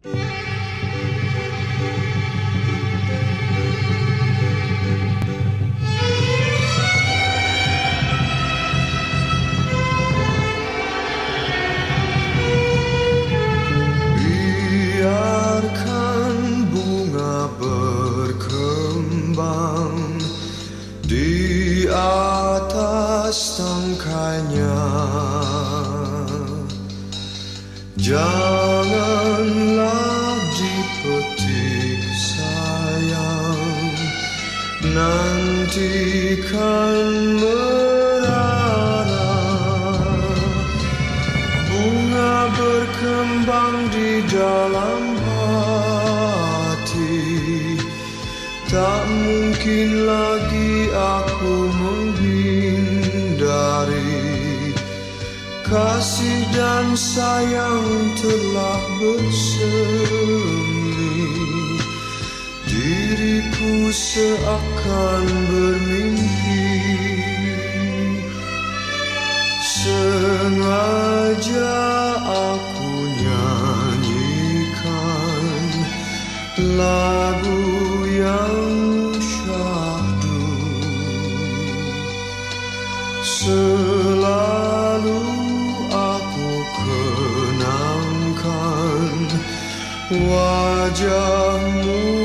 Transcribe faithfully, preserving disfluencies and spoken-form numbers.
Biarkan bunga berkembang di atas tangkainya. Janganlah dipetik sayang, nanti kan merana. Bunga berkembang di dalam hati, tak mungkin lagi aku menghindari. Kasih dan sayang telah bersemi, diriku seakan bermimpi. Sengaja aku nyanyikan lagu yang syahdu, selalu aku kenangkan wajahmu